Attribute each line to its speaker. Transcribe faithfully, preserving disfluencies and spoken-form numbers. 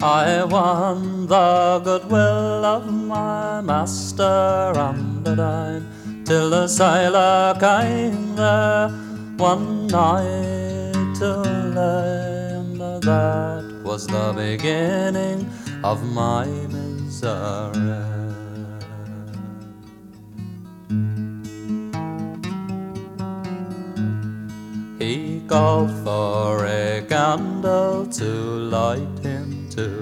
Speaker 1: I won the goodwill of my master under dine, till the sailor came there one night to lay, and that was the beginning of my misery. He called for a candle to light him too.